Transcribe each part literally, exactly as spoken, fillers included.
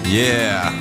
Yeah.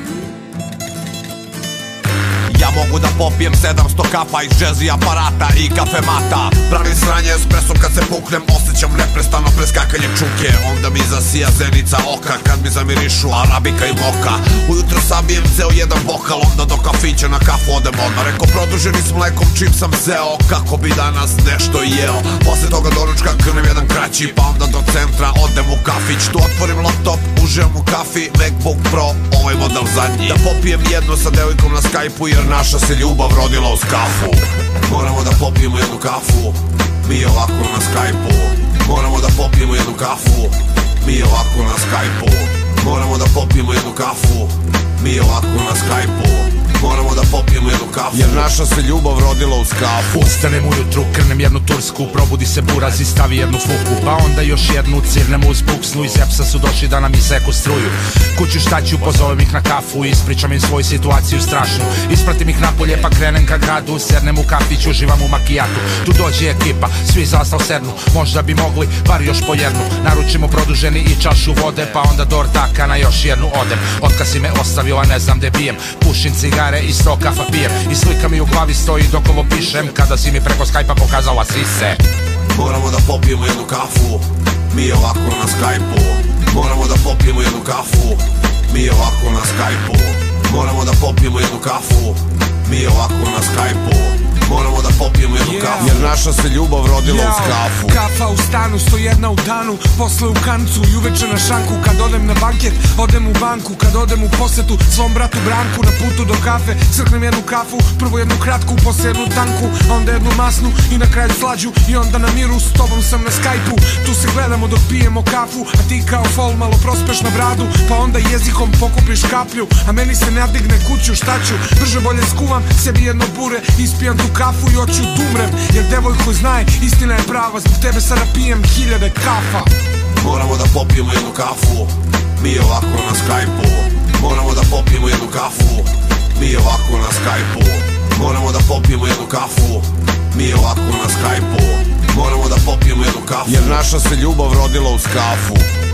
Ja mogu da popijem sedamsto kafa iz džezi aparata i kafemata. Pravim sranje espresso kad se puknem, osjećam neprestano preskakanje čuke. Onda mi zasija zenica oka kad mi zamirišu arabika i moka. Ujutro sabijem ceo jedan bokal, onda do kafića na kafu odem odmah. Reko produženi s mlekom čim sam zeo, kako bi danas nešto jeo. Posle toga doručka krnem jedan kraći, pa onda do centra odem u kafić. Tu otvorim laptop, uživam u kafi, MacBook Pro, ovaj model zadnji. Da popijem jedno sa devojkom na Skype-u, jer naša se ljubav rodila uz kafu. Moramo da popijemo jednu kafu, mi ovako na Skype-u. Moramo da popijemo jednu kafu, mi ovako na Skype-u. Moramo da popijemo jednu kafu, mi ovako na Skype-u. Moramo da popijemo jednu kafu, jer naša se ljubav rodila uz kafu. Ustanem ujutru, krnem jednu tursku, probudi se buraz i stavi jednu fuku, pa onda još jednu cirnem uz buksnu. Iz Epsa su došli da nam iseku struju. Kuću šta ću, pozovem ih na kafu, ispričam im svoju situaciju strašnu. Ispratim ih napolje pa krenem ka gradu, sednem u kafić, uživam u makijatu. Tu dođe ekipa, svi zastav sednu, možda bi mogli bar još po jednu. Naručimo produženi i čašu vode, pa onda do ortaka na još jednu odem. Otkad si me ostavio, a ne znam gde pijem, pušim cigare i sto kafa pijem. I slika mi u glavi stoji dok ovo pišem, kada si mi preko Skype-a pokazala sise. Moramo da popijemo jednu kafu, mi ovako na Skype-u. Moramo da popijemo jednu kafu, mi ovako na Skype-u. Moramo da popijemo jednu kafu, mi ovako na Skype-u. Moramo da popijemo jednu kafu, jer naša se ljubav rodila uz kafu. Kafa u stanu, sto jedna u danu, posle u kancu i uveče na šanku. Kad odem na banket, odem u banku. Kad odem u posetu svom bratu Branku, na putu do kafe crknem jednu kafu, prvo jednu kratku, posle jednu tanku, onda jednu masnu i na kraju slađu. I onda na miru s tobom sam na Skype-u. Tu se gledamo dok pijemo kafu, a ti kao fol malo prospeš na bradu, pa onda jezikom pokupiš kaplju, a meni se ne digne kuću. Šta ću? Brže bolje skuvam sebi jedno bure, ispijam tu kafu i hoću dumrem, jer devojko znaje, istina je prava, zbog tebe sada pijem hiljade kafa. Moramo da popijemo jednu kafu, mi ovako na Skype-u. Moramo da popijemo jednu kafu, mi ovako na Skype-u. Moramo da popijemo jednu kafu, mi ovako na Skype-u. Moramo da popijemo jednu kafu, jer naša se ljubav rodila uz kafu.